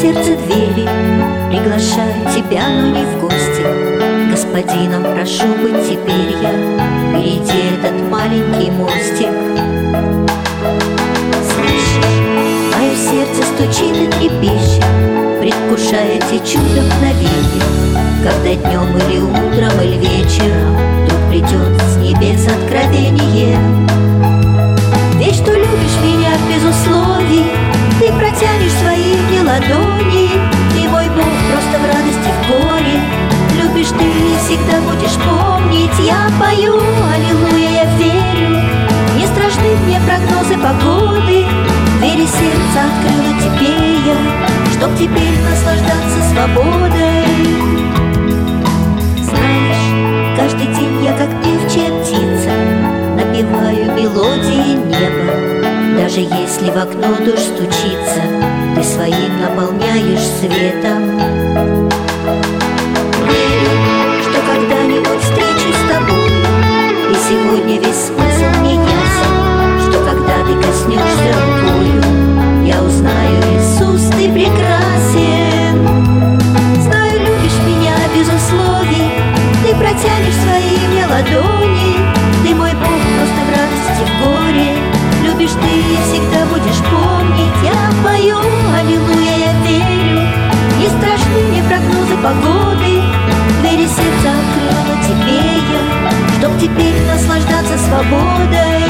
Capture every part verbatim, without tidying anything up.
сердце двери, приглашаю тебя, но не в гости. Господином прошу быть теперь я, перейти этот маленький мостик. Слышишь, мое сердце стучит и трепещет, предвкушая те чудо мгновенья, когда днем или утром, или вечером вдруг придет с небес откровение. Ведь что любишь меня без условий, ты протянешь свои мне ладони. Ты мой Бог просто в радости, в горе. Любишь ты и всегда будешь помнить. Я пою, аллилуйя, я верю. Не страшны мне прогнозы погоды. Двери сердца открыла тебе я, чтоб теперь наслаждаться свободой. Знаешь, каждый день я как певчая птица напеваю мелодии неба. Даже если в окно дождь стучится, ты своим наполняешь светом. Верю, что когда-нибудь встречусь с тобой, и сегодня весь смысл мне ясен, что когда ты коснешься рукою, я узнаю: Иисус, ты прекрасен. Знаю, любишь меня без условий, ты протянешь свои мне ладони. Ты мой Бог просто в радости, в горе. Любишь ты и всегда будешь помнить. Я пою, аллилуйя, я верю. Не страшны мне прогнозы погоды. Двери сердца открыла тебе я, чтоб теперь наслаждаться свободой.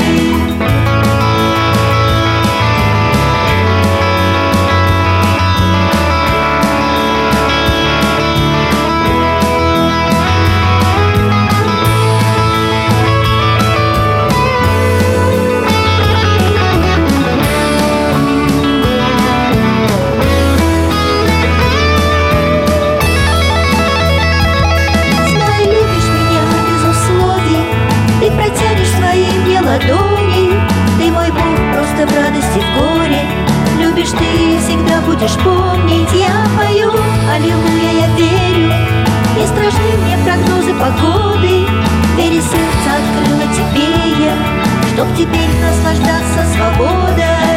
Ты мой Бог просто в радости, в горе. Любишь ты и всегда будешь помнить. Я пою, аллилуйя, я верю. Не страшны мне прогнозы погоды. Двери сердца открыла тебе я, чтоб теперь наслаждаться свободой.